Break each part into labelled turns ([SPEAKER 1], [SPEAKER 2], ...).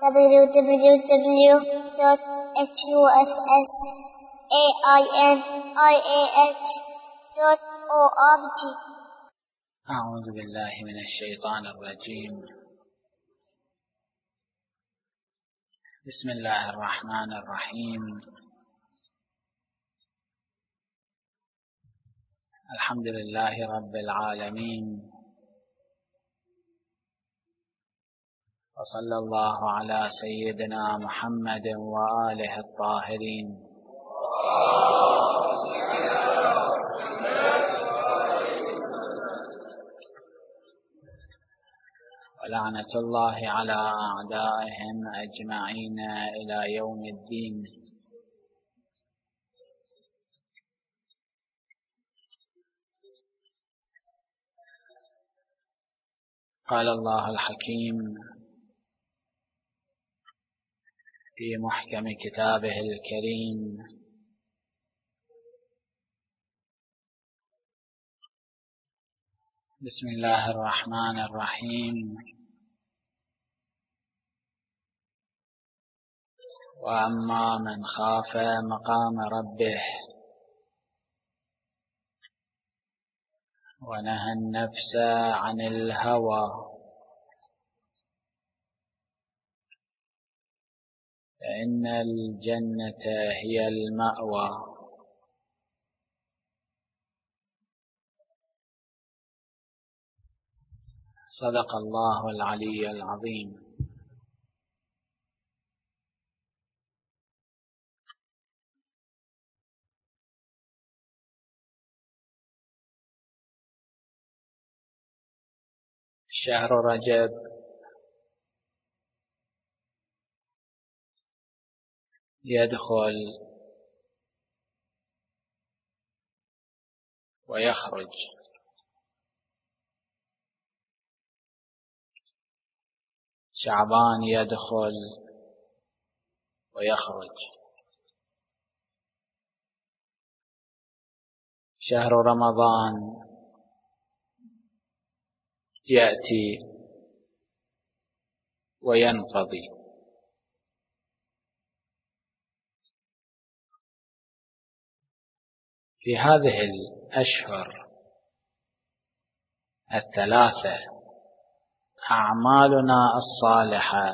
[SPEAKER 1] www.husainiah.org.
[SPEAKER 2] أعوذ بالله من الشيطان الرجيم. بسم الله الرحمن الرحيم. الحمد لله رب العالمين، وصلى الله على سيدنا محمد وآله الطاهرين. ولعنة الله على أعدائهم أجمعين إلى يوم الدين. قال الله الحكيم في محكم كتابه الكريم: بسم الله الرحمن الرحيم. وأما من خاف مقام ربه ونهى النفس عن الهوى فإن الجنة هي المأوى. صدق الله العلي العظيم. شهر رجب يدخل ويخرج، شعبان يدخل ويخرج، شهر رمضان يأتي وينقضي. في هذه الأشهر الثلاثة أعمالنا الصالحة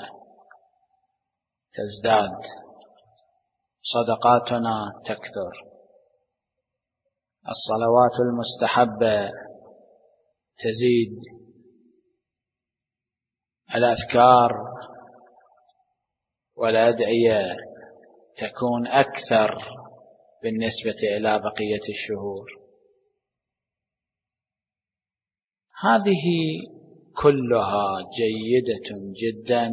[SPEAKER 2] تزداد، صدقاتنا تكثر، الصلوات المستحبة تزيد، الأذكار والأدعية تكون أكثر بالنسبة إلى بقية الشهور. هذه كلها جيدة جدا،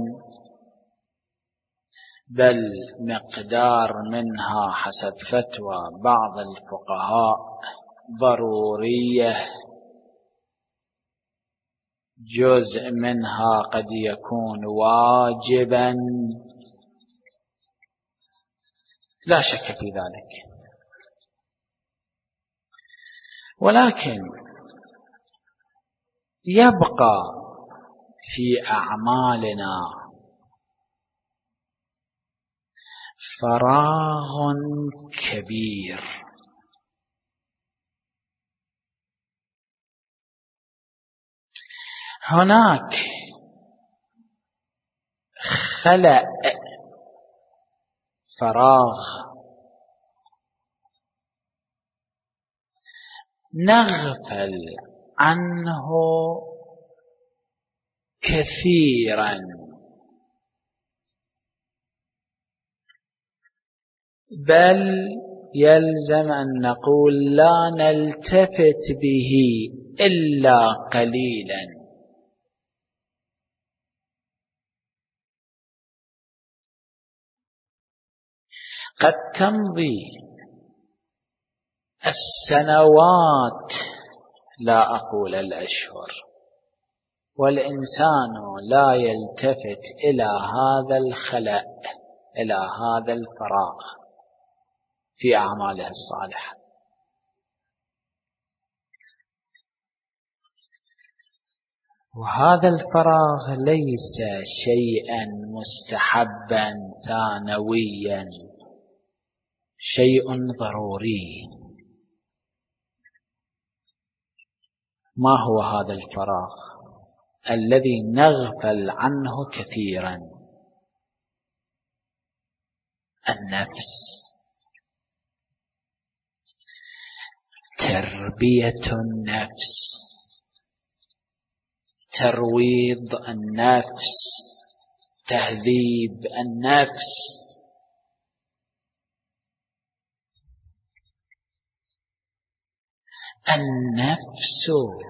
[SPEAKER 2] بل مقدار منها حسب فتوى بعض الفقهاء ضرورية، جزء منها قد يكون واجبا، لا شك في ذلك. ولكن يبقى في أعمالنا فراغ كبير، هناك خلأ فراغ نغفل عنه كثيرا، بل يلزم أن نقول لا نلتفت به إلا قليلا. قد تمضي السنوات، لا أقول الأشهر، والإنسان لا يلتفت إلى هذا الخلأ، إلى هذا الفراغ في أعماله الصالحة. وهذا الفراغ ليس شيئا مستحبا ثانويا، شيء ضروري. ما هو هذا الفراغ الذي نغفل عنه كثيرا؟ النفس، تربية النفس، ترويض النفس، تهذيب النفس. النفس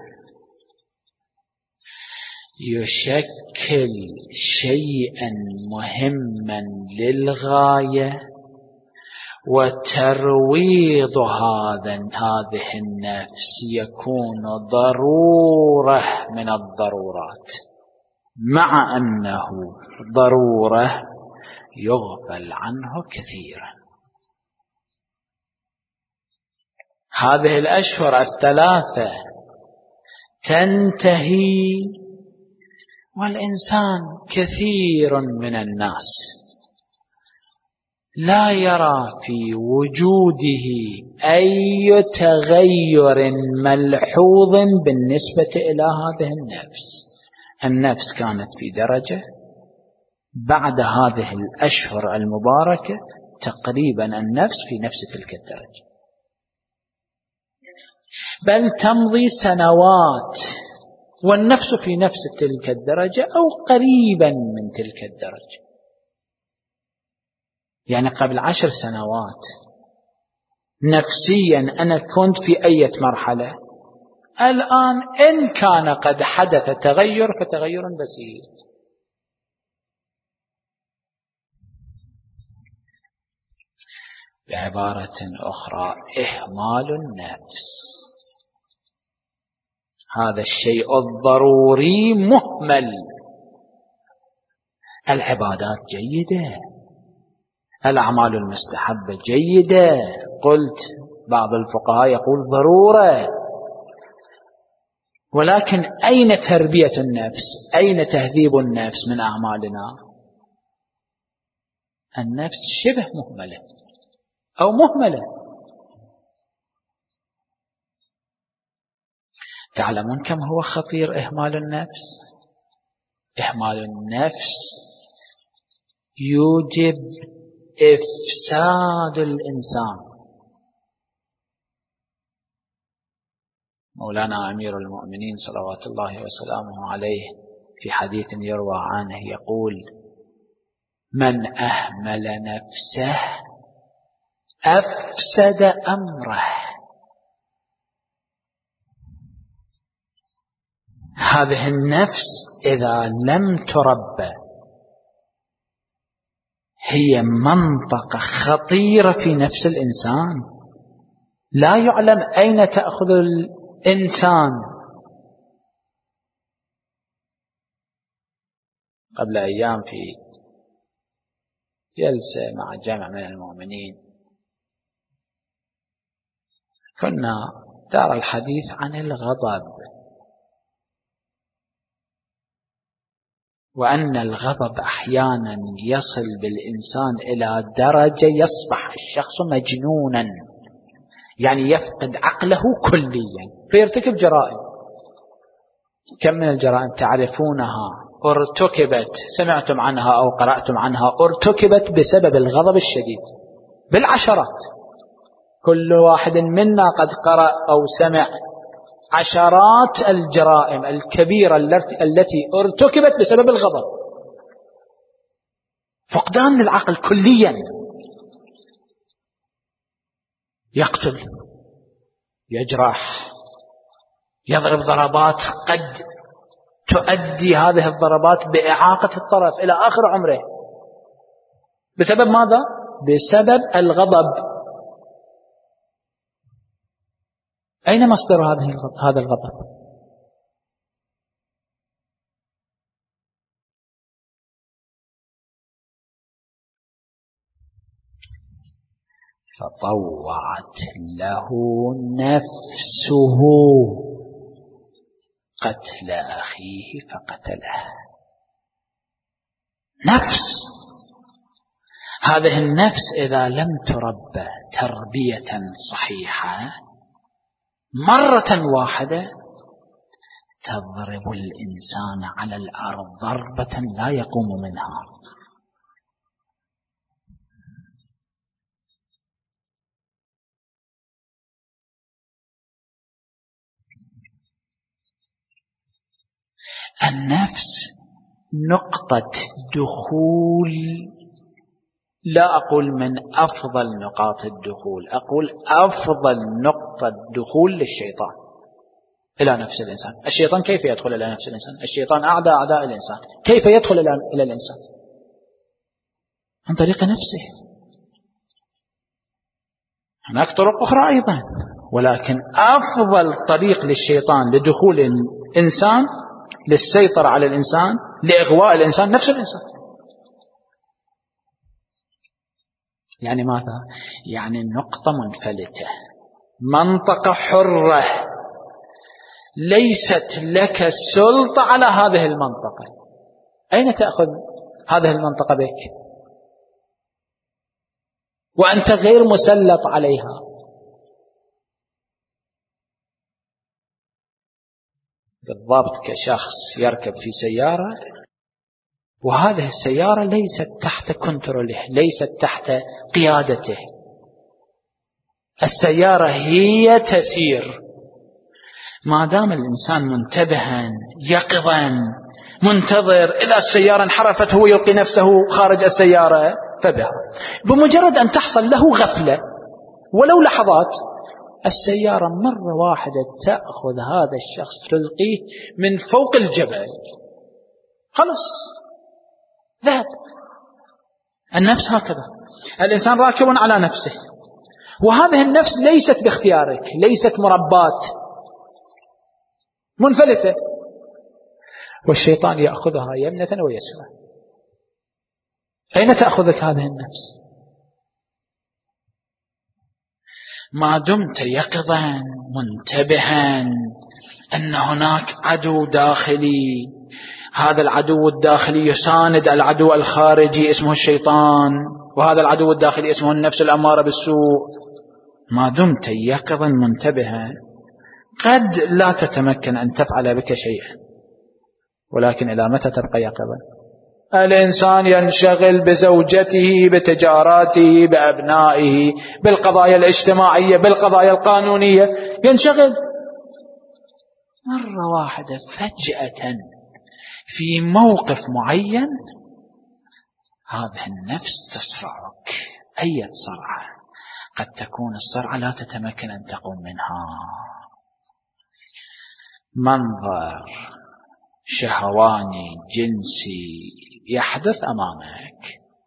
[SPEAKER 2] يشكل شيئا مهما للغاية، وترويض هذه النفس يكون ضرورة من الضرورات، مع أنه ضرورة يغفل عنه كثيرا. هذه الأشهر الثلاثة تنتهي والإنسان كثير من الناس لا يرى في وجوده أي تغير ملحوظ بالنسبة إلى هذه النفس. النفس كانت في درجة، بعد هذه الأشهر المباركة تقريبا النفس في نفس تلك الدرجة، بل تمضي سنوات والنفس في نفس تلك الدرجة أو قريبا من تلك الدرجة. يعني قبل 10 سنوات نفسيا أنا كنت في أي مرحلة، الآن إن كان قد حدث تغير فتغير بسيط. بعبارة أخرى، إهمال النفس، هذا الشيء الضروري مهمل. العبادات جيدة، الأعمال المستحبة جيدة، قلت بعض الفقهاء يقول ضرورة، ولكن أين تربية النفس؟ أين تهذيب النفس من أعمالنا؟ النفس شبه مهملة أو مهملة. تعلمون كم هو خطير إهمال النفس؟ إهمال النفس يوجب إفساد الإنسان. مولانا أمير المؤمنين صلوات الله وسلامه عليه في حديث يروى عنه يقول: من أهمل نفسه أفسد أمره. هذه النفس إذا لم تربى هي منطقة خطيرة في نفس الإنسان، لا يعلم أين تأخذ الإنسان. قبل أيام في جلسة مع جمع من المؤمنين كنا دار الحديث عن الغضب، وأن الغضب أحيانا يصل بالإنسان إلى درجة يصبح الشخص مجنونا، يعني يفقد عقله كليا فيرتكب جرائم. كم من الجرائم تعرفونها ارتكبت، سمعتم عنها أو قرأتم عنها، ارتكبت بسبب الغضب الشديد بالعشرات. كل واحد منا قد قرأ أو سمع عشرات الجرائم الكبيرة التي ارتكبت بسبب الغضب. فقدان للعقل كليا، يقتل، يجرح، يضرب ضربات قد تؤدي هذه الضربات بإعاقة الطرف إلى آخر عمره. بسبب ماذا؟ بسبب الغضب. أين مصدر هذا الغضب؟ فطوعت له نفسه قتل أخيه فقتله. نفس، هذه النفس إذا لم تربى تربية صحيحة مرة واحدة تضرب الإنسان على الأرض ضربة لا يقوم منها. النفس نقطة دخول، لا أقول من أفضل نقاط الدخول، أقول أفضل نقطة دخول للشيطان إلى نفس الإنسان. الشيطان كيف يدخل إلى نفس الإنسان؟ الشيطان أعداء الإنسان، كيف يدخل إلى الإنسان؟ عن طريق نفسه. هناك طرق أخرى أيضا، ولكن أفضل طريق للشيطان لدخول الإنسان، للسيطرة على الإنسان، لإغواء الإنسان، نفس الإنسان. يعني ماذا؟ يعني نقطة منفلتة، منطقة حرة، ليست لك سلطة على هذه المنطقة. أين تأخذ هذه المنطقة بك وأنت غير مسلط عليها؟ بالضبط كشخص يركب في سيارة، وهذه السيارة ليست تحت كنتروله، ليست تحت قيادته. السيارة هي تسير. ما دام الإنسان منتبها يقظا منتظر، إذا السيارة انحرفت هو يلقي نفسه خارج السيارة فبها. بمجرد أن تحصل له غفلة ولو لحظات، السيارة مرة واحدة تأخذ هذا الشخص تلقيه من فوق الجبل، خلص ذهب. النفس هكذا، الإنسان راكب على نفسه، وهذه النفس ليست باختيارك، ليست مربات، منفلتة، والشيطان يأخذها يمنة ويسرا. أين تأخذك هذه النفس؟ ما دمت يقظا منتبها أن هناك عدو داخلي، هذا العدو الداخلي يساند العدو الخارجي اسمه الشيطان، وهذا العدو الداخلي اسمه النفس الأمارة بالسوء. ما دمت يقظا منتبها قد لا تتمكن أن تفعل بك شيئا، ولكن إلى متى تبقى يقظا؟ الإنسان ينشغل بزوجته، بتجاراته، بأبنائه، بالقضايا الاجتماعية، بالقضايا القانونية، ينشغل. مرة واحدة فجأة في موقف معين هذه النفس تصرعك. أي صرعة؟ قد تكون الصرعة لا تتمكن أن تقوم منها. منظر شهواني جنسي يحدث أمامك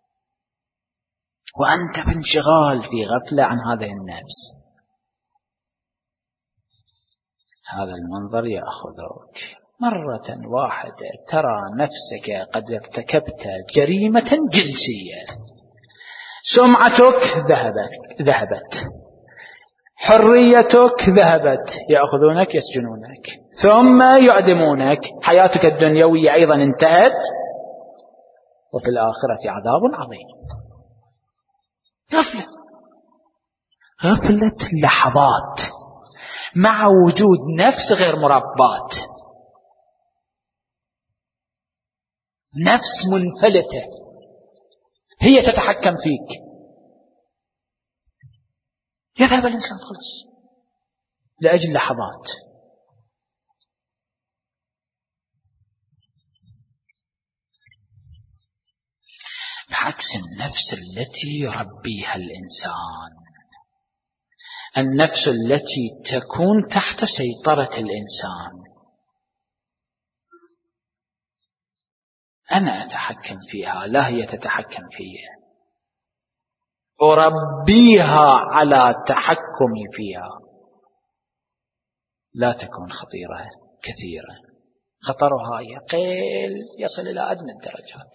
[SPEAKER 2] وأنت في انشغال، في غفلة عن هذه النفس، هذا المنظر يأخذك. مرة واحدة ترى نفسك قد ارتكبت جريمة جنسية، سمعتك ذهبت، حريتك ذهبت، يأخذونك يسجنونك ثم يعدمونك، حياتك الدنيوية أيضا انتهت، وفي الآخرة عذاب عظيم. غفلة لحظات مع وجود نفس غير مربات، نفس منفلتة هي تتحكم فيك. يذهب الإنسان خلص لأجل لحظات. بعكس النفس التي يربيها الإنسان، النفس التي تكون تحت سيطرة الإنسان، أنا أتحكم فيها لا هي تتحكم فيها، أربيها على تحكمي فيها، لا تكون خطيرة كثيرة، خطرها يقل يصل إلى أدنى الدرجات.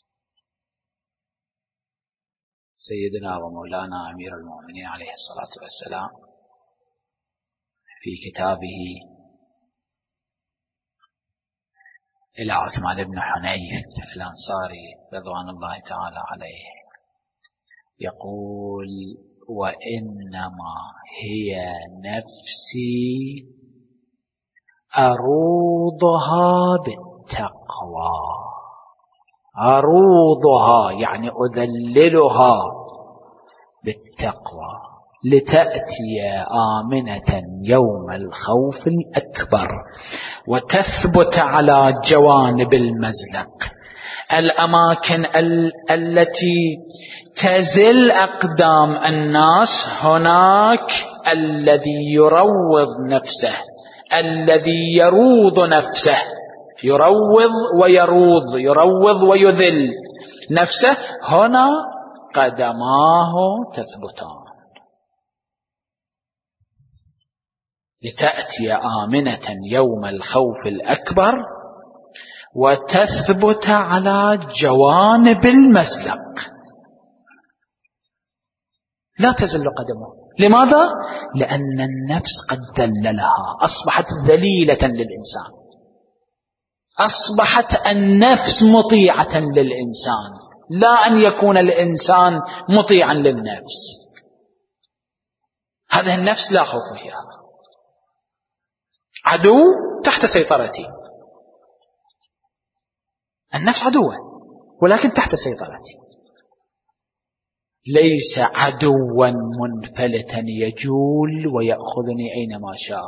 [SPEAKER 2] سيدنا ومولانا أمير المؤمنين عليه الصلاة والسلام في كتابه إلى عثمان بن حنيف الأنصاري رضوان الله تعالى عليه، يقول: وإنما هي نفسي أروضها بالتقوى. أروضها يعني أذللها بالتقوى لتأتي آمنة يوم الخوف الأكبر وتثبت على جوانب المزلق، الأماكن التي تزل أقدام الناس. هناك الذي يروض نفسه، الذي يروض نفسه، يروض ويروض، يروض ويذل نفسه، هنا قدماه تثبتان. لتأتي آمنة يوم الخوف الأكبر وتثبت على جوانب المزلق، لا تزل قدمه. لماذا؟ لأن النفس قد ذللها، أصبحت ذليلة للإنسان، أصبحت النفس مطيعة للإنسان، لا أن يكون الإنسان مطيعا للنفس. هذه النفس لا خوف فيها، عدو تحت سيطرتي. النفس عدوة ولكن تحت سيطرتي، ليس عدوا منفلتا يجول ويأخذني أينما شاء.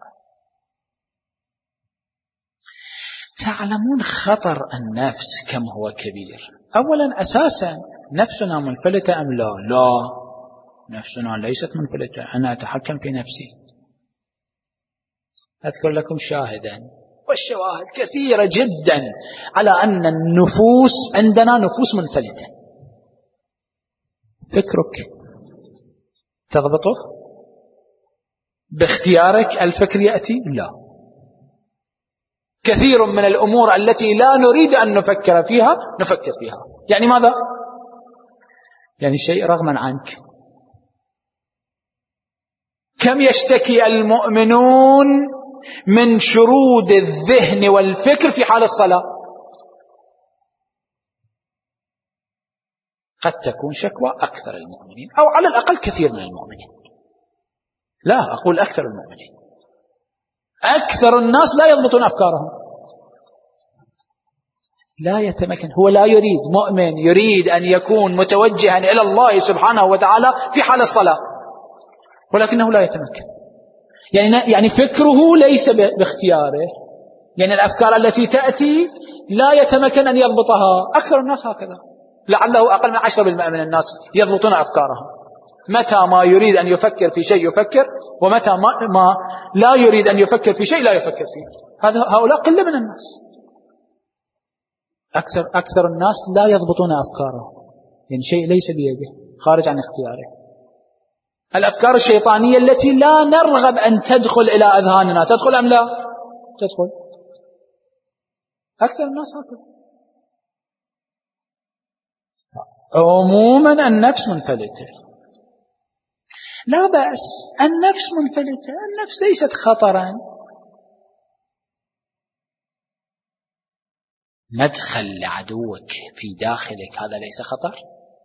[SPEAKER 2] تعلمون خطر النفس كم هو كبير. أولا أساسا نفسنا منفلتة أم لا؟ لا، نفسنا ليست منفلتة، أنا أتحكم في نفسي. أذكر لكم شاهدا، والشواهد كثيرة جدا على أن النفوس عندنا نفوس منفلتة. فكرك تضبطه باختيارك، الفكر يأتي؟ لا. كثير من الأمور التي لا نريد أن نفكر فيها نفكر فيها. يعني ماذا؟ يعني شيء رغما عنك. كم يشتكي المؤمنون من شرود الذهن والفكر في حال الصلاة؟ قد تكون شكوى أكثر المؤمنين، أو على الأقل كثير من المؤمنين. لا أقول أكثر المؤمنين، أكثر الناس لا يضبطون أفكارهم، لا يتمكن. هو لا يريد، مؤمن يريد أن يكون متوجها إلى الله سبحانه وتعالى في حال الصلاة، ولكنه لا يتمكن. يعني فكره ليس باختياره، يعني الأفكار التي تأتي لا يتمكن أن يضبطها. أكثر الناس هكذا، لعله أقل من 10% من الناس يضبطون أفكارهم. متى ما يريد أن يفكر في شيء يفكر، ومتى ما لا يريد أن يفكر في شيء لا يفكر فيه. هؤلاء قلة من الناس. أكثر الناس لا يضبطون أفكارهم، يعني شيء ليس بيده، خارج عن اختياره. الأفكار الشيطانية التي لا نرغب أن تدخل إلى أذهاننا، تدخل أم لا؟ تدخل. أكثر الناس هكذا. عموما النفس منفلتة، لا بأس، النفس منفلتة، النفس ليست خطرا. مدخل لعدوك في داخلك هذا ليس خطر.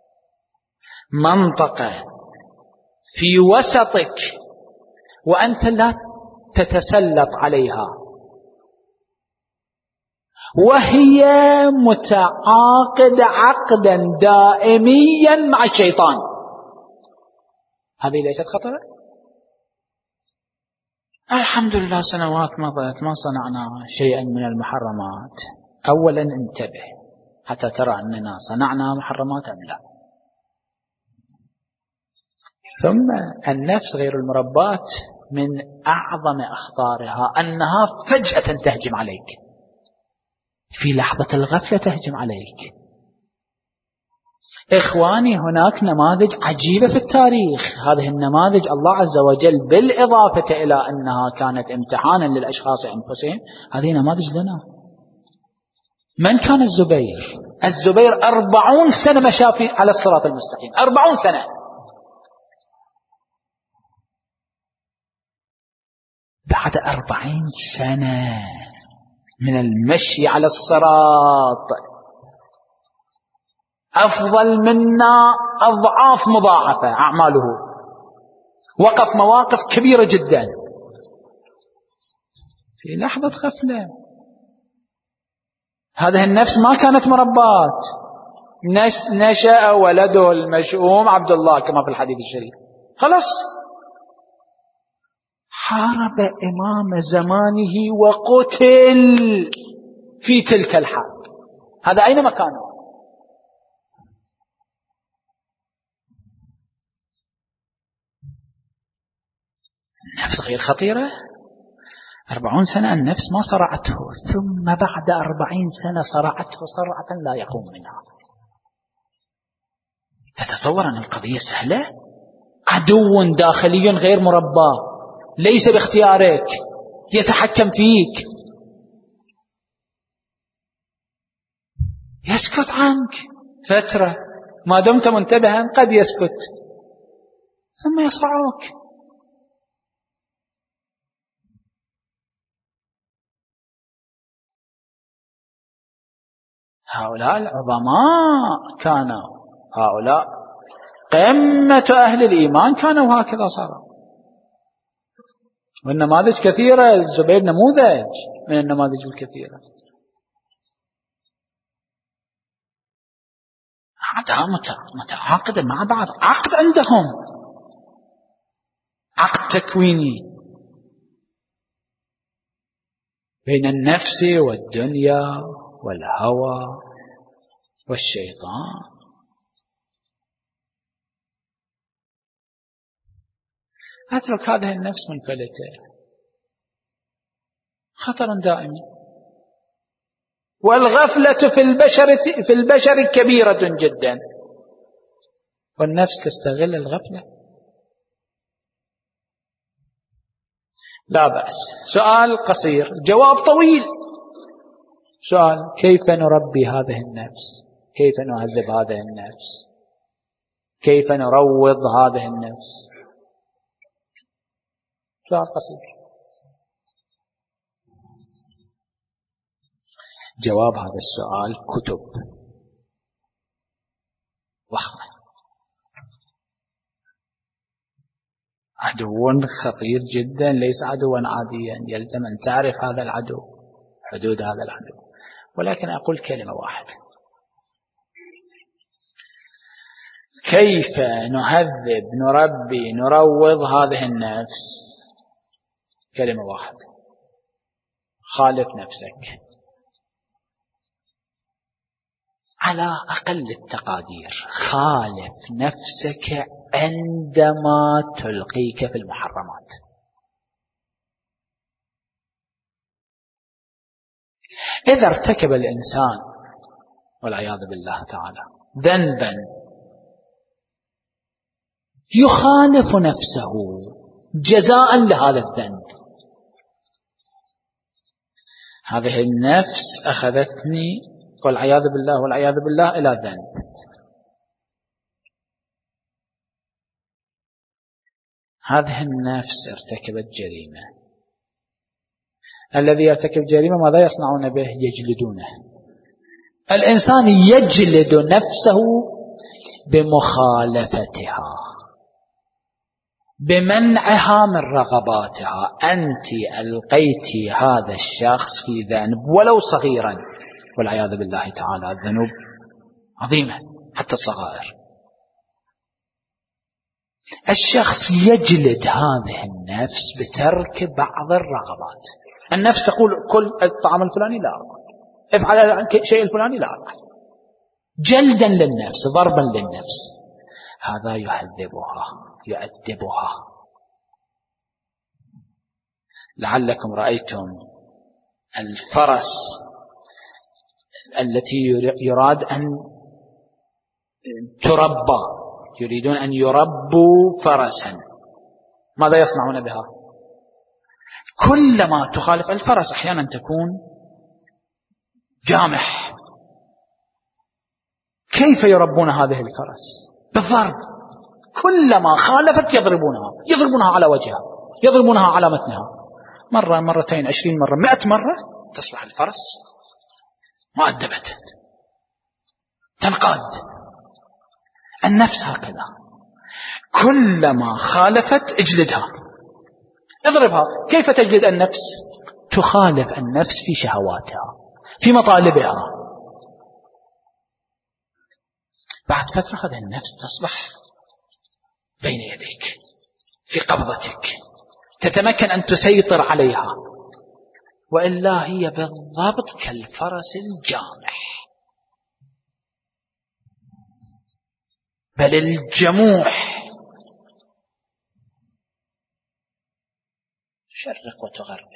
[SPEAKER 2] منطقة في وسطك وأنت لا تتسلط عليها، وهي متعاقد عقدا دائميا مع الشيطان، هذه ليست خطرة. الحمد لله سنوات مضت ما صنعنا شيئا من المحرمات. أولا انتبه حتى ترى أننا صنعنا محرمات أم لا. ثم النفس غير المربات من أعظم أخطارها أنها فجأة تهجم عليك، في لحظة الغفلة تهجم عليك. إخواني، هناك نماذج عجيبة في التاريخ. هذه النماذج الله عز وجل بالإضافة إلى أنها كانت امتحانا للأشخاص أنفسهم، هذه نماذج لنا. من كان الزبير؟ الزبير 40 سنة مشى على الصراط المستقيم، 40 سنة. بعد 40 سنة من المشي على الصراط أفضل منا أضعاف مضاعفة أعماله، وقف مواقف كبيرة جدا في لحظة غفلة. هذه النفس ما كانت مربات، نشأ ولده المشؤوم عبد الله كما في الحديث الشريف، خلاص حارب إمام زمانه وقتل في تلك الحرب. هذا أين مكانه؟ النفس غير خطيرة؟ 40 سنة النفس ما صرعته، ثم بعد 40 سنة صرعته صرعة لا يقوم منها. تتصور أن القضية سهلة؟ عدو داخلي غير مربى ليس باختيارك، يتحكم فيك، يسكت عنك فترة ما دمت منتبها، قد يسكت ثم يصرعك. هؤلاء العظماء كانوا، هؤلاء قمة أهل الإيمان كانوا هكذا صاروا. والنماذج كثيرة، الزبير نموذج من النماذج الكثيرة. عادها متعاقدة مع بعض، عقد عندهم، عقد تكويني بين النفس والدنيا والهوى والشيطان. أترك هذه النفس منفلتة، خطر دائم. والغفلة في البشر كبيرة جدا، والنفس تستغل الغفلة. لا بأس. سؤال قصير جواب طويل. سؤال: كيف نربي هذه النفس؟ كيف نهذب هذه النفس؟ كيف نروض هذه النفس؟ سؤال قصير. جواب هذا السؤال كتب ضخمة. عدو خطير جدا، ليس عدوا عاديا، يلزم أن تعرف هذا العدو، حدود هذا العدو. ولكن أقول كلمة واحدة: كيف نهذب نربي نروض هذه النفس؟ كلمة واحدة: خالف نفسك. على أقل التقادير خالف نفسك عندما تلقيك في المحرمات. إذا ارتكب الإنسان والعياذ بالله تعالى ذنبا يخالف نفسه جزاء لهذا الذنب، هذه النفس أخذتني والعياذ بالله إلى ذنب. هذه النفس ارتكبت جريمة. الذي يرتكب جريمة ماذا يصنعون به؟ يجلدونه. الإنسان يجلد نفسه بمخالفتها، بمنعها من رغباتها. أنت ألقيت هذا الشخص في ذنب ولو صغيرا، والعياذ بالله تعالى الذنوب عظيمة حتى الصغائر. الشخص يجلد هذه النفس بترك بعض الرغبات. النفس تقول: كل الطعام الفلاني لا أكل، افعل الشيء الفلاني لا أفعل. جلدا للنفس، ضربا للنفس. هذا يهذبها، يؤدبها. لعلكم رأيتم الفرس التي يراد أن تربى، يريدون أن يربوا فرسا، ماذا يصنعون بها؟ كلما تخالف الفرس أحيانا تكون جامح. كيف يربون هذه الفرس؟ بالضرب. كلما خالفت يضربونها على وجهها، يضربونها على متنها، مرة، مرتين، 20 مرة، 100 مرة، تصبح الفرس مؤدبة تنقاد. النفس هكذا، كلما خالفت اجلدها، اضربها. كيف تجلد النفس؟ تخالف النفس في شهواتها، في مطالبها. بعد فترة هذه النفس تصبح بين يديك في قبضتك، تتمكن أن تسيطر عليها، وإلا هي بالضبط كالفرس الجامح، بل الجموح، تشرق وتغرب.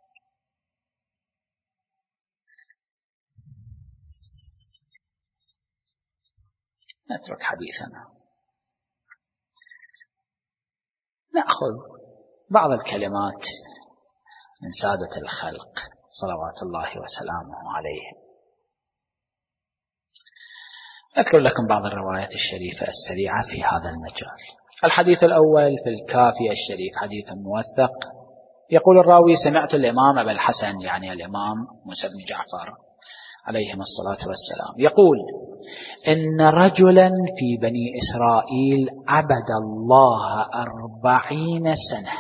[SPEAKER 2] نترك حديثنا، نأخذ بعض الكلمات من سادة الخلق صلوات الله وسلامه عليهم. أذكر لكم بعض الروايات الشريفة السريعة في هذا المجال. الحديث الأول في الكافي الشريف، حديث موثق، يقول الراوي: سمعت الإمام أبا الحسن، يعني الإمام موسى بن جعفر عليهم الصلاة والسلام، يقول: إن رجلا في بني إسرائيل عبد الله 40 سنة،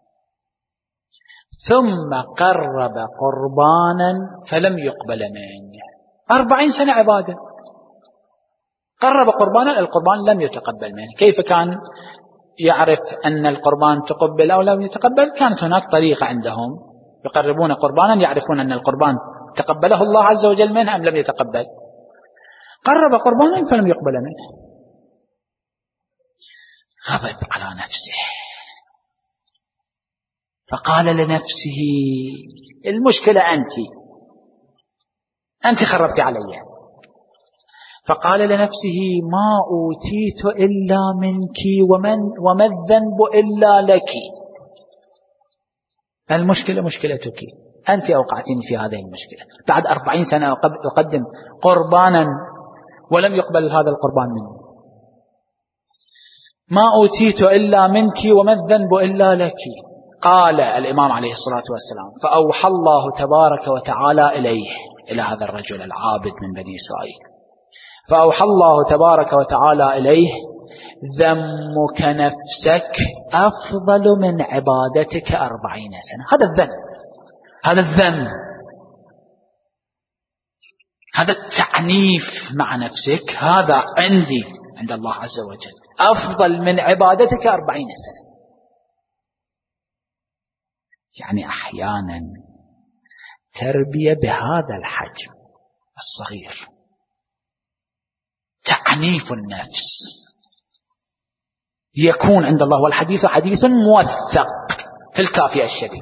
[SPEAKER 2] ثم قرب قربانا فلم يقبل منه. 40 سنة عبادة، قرب قربانا، القربان لم يتقبل منه. كيف كان يعرف أن القربان تقبل أو لم يتقبل؟ كانت هناك طريقة عندهم، يقربون قربانا يعرفون أن القربان تقبله الله عز وجل منه أم لم يتقبل. قرب قربانا فلم يقبل منه، غضب على نفسه، فقال لنفسه: المشكلة أنت خربت علي. فقال لنفسه: ما أوتيت إلا منك وما الذنب إلا لك. المشكلة مشكلتك، أنت أوقعتني في هذه المشكلة. بعد 40 سنة أقدم قربانا ولم يقبل هذا القربان مني. ما أوتيت إلا منك وما الذنب إلا لك. قال الإمام عليه الصلاة والسلام: فأوحى الله تبارك وتعالى إليه، إلى هذا الرجل العابد من بني إسرائيل، فأوحى الله تبارك وتعالى إليه: ذمك نفسك أفضل من عبادتك 40 سنة. هذا الذم، هذا الذم، هذا التعنيف مع نفسك، هذا عندي عند الله عز وجل أفضل من عبادتك 40 سنة. يعني أحيانا تربية بهذا الحجم الصغير، تعنيف النفس، يكون عند الله، والحديث حديث موثق في الكافي الشريف،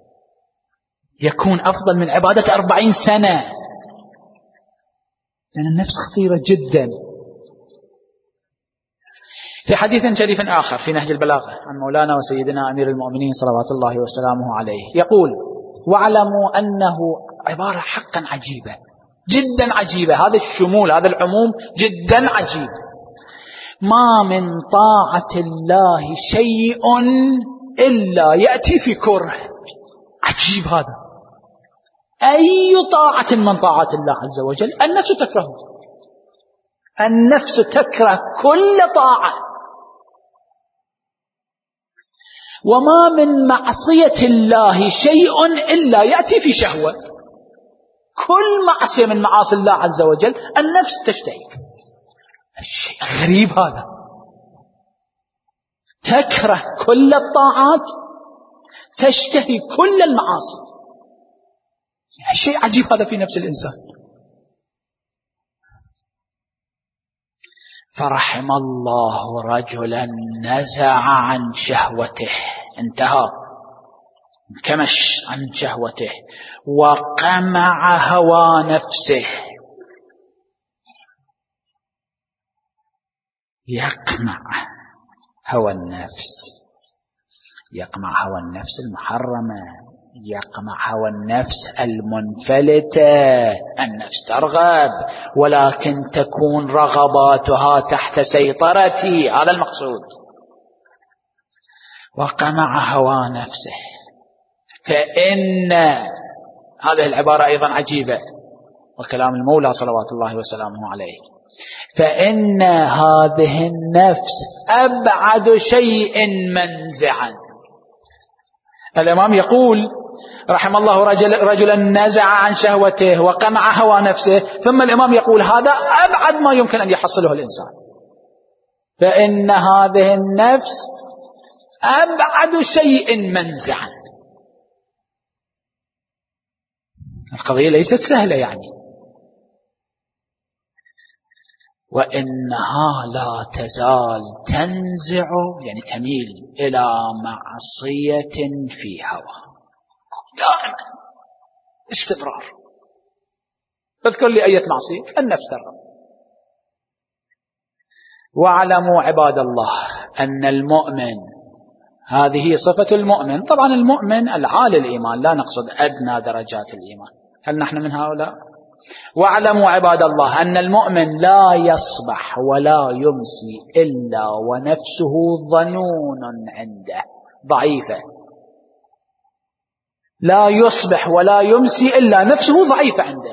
[SPEAKER 2] يكون أفضل من عبادة 40 سنة، لأن النفس خطيرة جدا. في حديث شريف آخر في نهج البلاغة عن مولانا وسيدنا أمير المؤمنين صلوات الله وسلامه عليه، يقول: واعلموا أنه عبارة حقا عجيبة، جدا عجيبة، هذا الشمول، هذا العموم جدا عجيب. ما من طاعة الله شيء إلا يأتي في كره. عجيب هذا. أي طاعة من طاعة الله عز وجل النفس تكرهه، النفس تكره كل طاعة. وما من معصية الله شيء إلا يأتي في شهوة. كل معصية من معاصي الله عز وجل النفس تشتهي. الشيء غريب هذا، تكره كل الطاعات، تشتهي كل المعاصي. شيء عجيب هذا في نفس الإنسان. فرحم الله رجلا نزع عن شهوته، انتهى، انكمش عن شهوته، وقمع هوى نفسه. يقمع هوى النفس، يقمع هوى النفس المحرمة، يقمع هوى النفس المنفلتة. النفس ترغب ولكن تكون رغباتها تحت سيطرتي، هذا المقصود. وقمع هوى نفسه، فإن هذه العبارة أيضا عجيبة، وكلام المولى صلوات الله وسلامه عليه. فإن هذه النفس أبعد شيء منزعا. الإمام يقول رحم الله رجلا نزع عن شهوته وقمع هوى نفسه، ثم الإمام يقول هذا أبعد ما يمكن أن يحصله الإنسان. فإن هذه النفس أبعد شيء منزعا. القضية ليست سهلة يعني. وإنها لا تزال تنزع، يعني تميل إلى معصية في هوى دائما، استمرار. اذكر لي أية معصية، النفس ترى. واعلموا عباد الله أن المؤمن، هذه صفة المؤمن، طبعا المؤمن العالي الإيمان، لا نقصد أدنى درجات الإيمان، هل نحن من هؤلاء؟ واعلموا عباد الله أن المؤمن لا يصبح ولا يمسي إلا ونفسه ظنون عنده ضعيفة. لا يصبح ولا يمسي إلا نفسه ضعيفة عنده.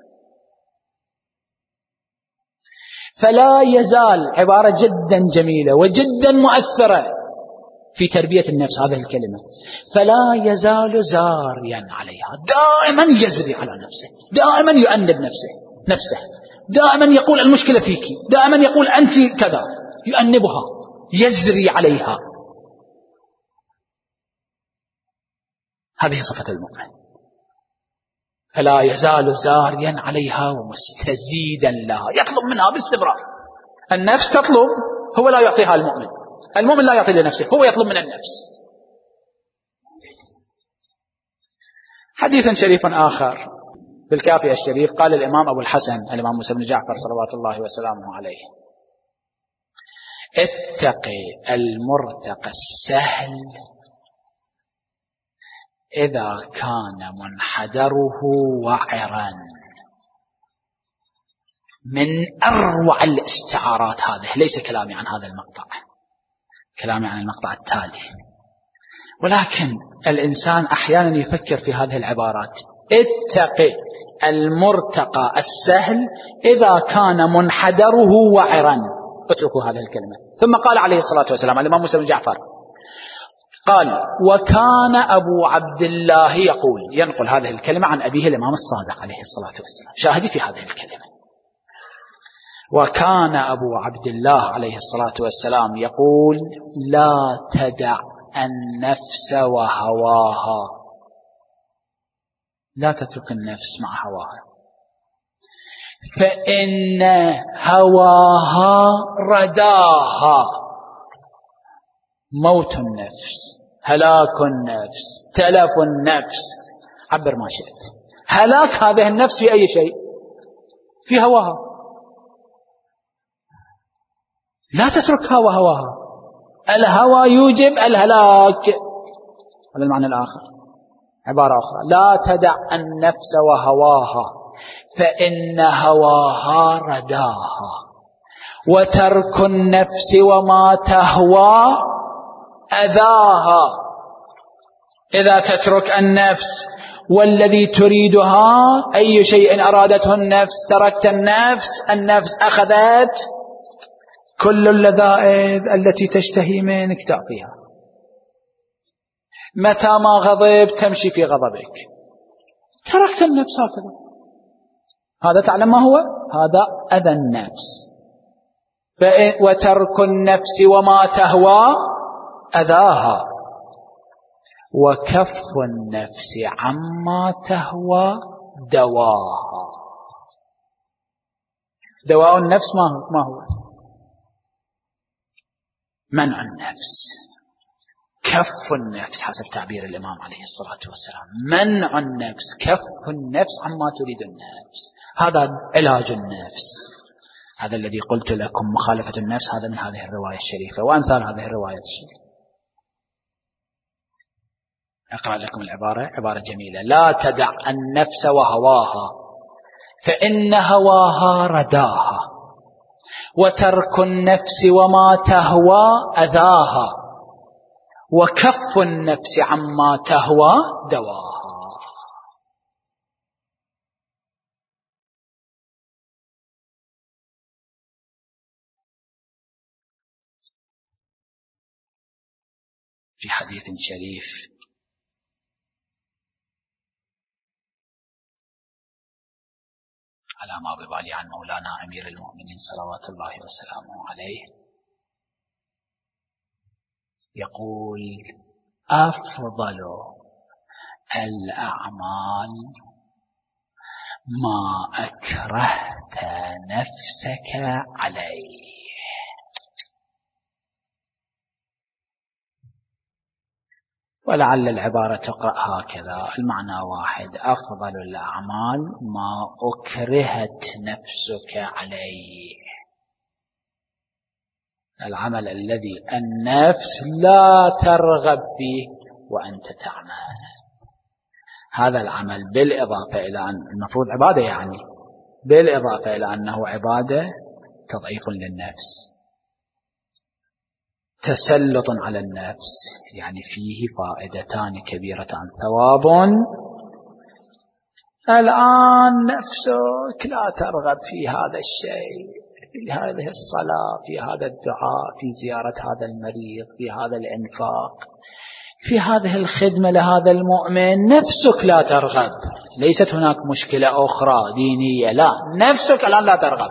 [SPEAKER 2] فلا يزال، عبارة جدا جميلة وجدا مؤثرة في تربية النفس هذه الكلمة، فلا يزال زاريا عليها، دائما يزري على نفسه، دائما يؤنب نفسه، دائما يقول المشكلة فيك، دائما يقول أنت كذا، يؤنبها، يزري عليها. هذه صفة المؤمن. فلا يزال زاريا عليها ومستزيدا لها، يطلب منها باستمرار. النفس تطلب، هو لا يعطيها المؤمن. المؤمن لا يعطي لنفسه، هو يطلب من النفس. حديث شريف آخر بالكافي الشريف، قال الإمام أبو الحسن الإمام موسى بن جعفر صلوات الله وسلامه عليه: اتقي المرتقى السهل إذا كان منحدره وعرا. من أروع الاستعارات هذه، ليس كلامي عن هذا المقطع، كلامي عن المقطع التالي، ولكن الإنسان أحيانا يفكر في هذه العبارات: اتقي المرتقى السهل إذا كان منحدره وعرا. اتركوا هذه الكلمة. ثم قال عليه الصلاة والسلام، الإمام موسى بن جعفر قال: وكان أبو عبد الله يقول، ينقل هذه الكلمة عن أبيه الإمام الصادق عليه الصلاة والسلام. شاهدي في هذه الكلمة: وكان أبو عبد الله عليه الصلاة والسلام يقول: لا تدع النفس وهواها. لا تترك النفس مع هواها، فإن هواها رداها. موت النفس، هلاك النفس، تلف النفس، عبر ما شئت. هلاك هذه النفس في أي شيء؟ في هواها. لا تتركها وهواها. الهوى يوجب الهلاك. هذا المعنى الآخر. عبارة أخرى: لا تدع النفس وهواها فإن هواها رداها، وترك النفس وما تهوى أذاها. إذا تترك النفس والذي تريدها، أي شيء أرادته النفس تركت النفس أخذت كل اللذائذ التي تشتهي منك تعطيها. متى ما غضب تمشي في غضبك، تركت النفس هكذا. هذا تعلم ما هو؟ هذا أذى النفس. وترك النفس وما تهوى أذاها، وكف النفس عما تهوى دواها. دواء النفس ما هو؟ منع النفس، كف النفس حسب تعبير الإمام عليه الصلاة والسلام. منع النفس، كف النفس عما تريد النفس، هذا علاج النفس. هذا الذي قلت لكم مخالفة النفس، هذا من هذه الرواية الشريفة وأمثال هذه الرواية الشريفة. أقرأ لكم العبارة، عبارة جميلة: لا تدع النفس وهواها فإن هواها رداها، وترك النفس وما تهوى أذاها، وكف النفس عما تهوى دواها. في حديث شريف على ما ببالي عن مولانا أمير المؤمنين صلوات الله وسلامه عليه، يقول: أفضل الأعمال ما أكرهت نفسك عليه. ولعل العبارة تقرأ هكذا، المعنى واحد: أفضل الأعمال ما أكرهت نفسك عليه، العمل الذي النفس لا ترغب فيه وأنت تعمل. هذا العمل بالإضافة إلى أن المفروض عبادة، يعني بالإضافة إلى أنه عبادة تضعيف للنفس، تسلط على النفس، يعني فيه فائدتان كبيرتان: ثواب، الآن نفسك لا ترغب في هذا الشيء، في هذه الصلاة، في هذا الدعاء، في زيارة هذا المريض، في هذا الإنفاق، في هذه الخدمة لهذا المؤمن، نفسك لا ترغب. ليست هناك مشكلة أخرى دينية، لا، نفسك الآن لا ترغب،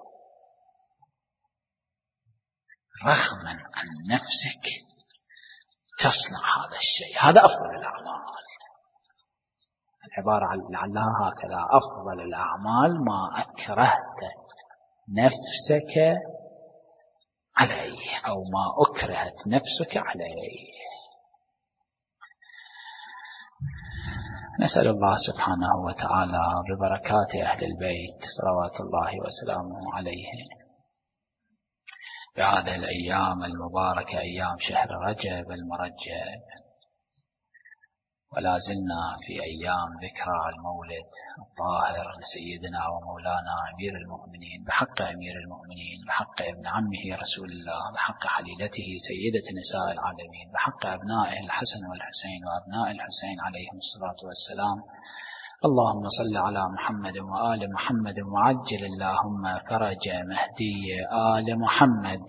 [SPEAKER 2] رغما عن نفسك تصنع هذا الشيء. هذا أفضل الأعمال. العبارة لعلها هكذا: أفضل الأعمال ما أكرهت نفسك عليه، أو ما أكرهت نفسك عليه. نسأل الله سبحانه وتعالى ببركات أهل البيت صلوات الله وسلامه عليهم بهذه الأيام المباركة، أيام شهر رجب المرجب، ولا زلنا في أيام ذكرى المولد الطاهر لسيدنا ومولانا أمير المؤمنين، بحق أمير المؤمنين، بحق ابن عمه رسول الله، بحق حليلته سيدة نساء العالمين، بحق أبنائه الحسن والحسين وأبناء الحسين عليهم الصلاة والسلام. اللهم صل على محمد وآل محمد، وعجل اللهم فرج مهدي آل محمد.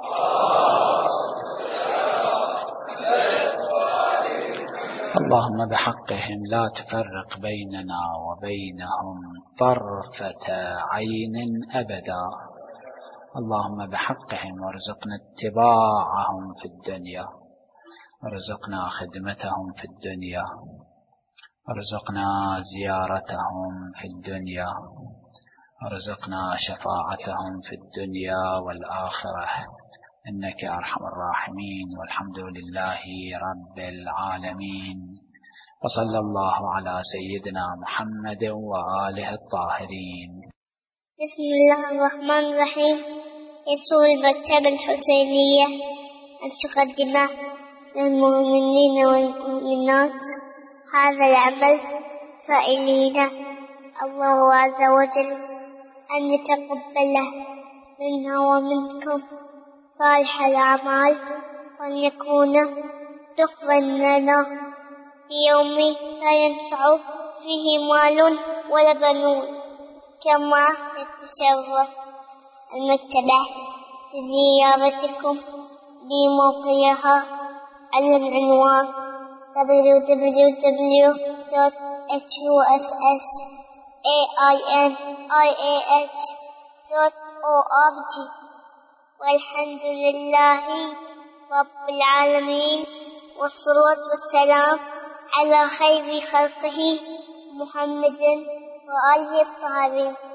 [SPEAKER 2] اللهم بحقهم لا تفرق بيننا وبينهم طرفة عين أبدا. اللهم بحقهم وارزقنا اتباعهم في الدنيا، وارزقنا خدمتهم في الدنيا، وارزقنا زيارتهم في الدنيا، وارزقنا شفاعتهم في الدنيا والآخرة، إنك أرحم الراحمين. والحمد لله رب العالمين، وصلى الله على سيدنا محمد وآله الطاهرين.
[SPEAKER 1] بسم الله الرحمن الرحيم. يسر المكتبة الحسينية أن تقدم للمؤمنين والمؤمنات هذا العمل، سائلين الله عز وجل أن يتقبله منا ومنكم صالح الأعمال، وأن يكون دخلا لنا في يوم لا ينفع فيه مال ولا بنون. كما يتشرف المكتبة بزيارتكم بموقعها على العنوان www.hussinih.org. والحمد لله رب العالمين، والصلاة والسلام على خير خلقه محمد وآله الطاهرين.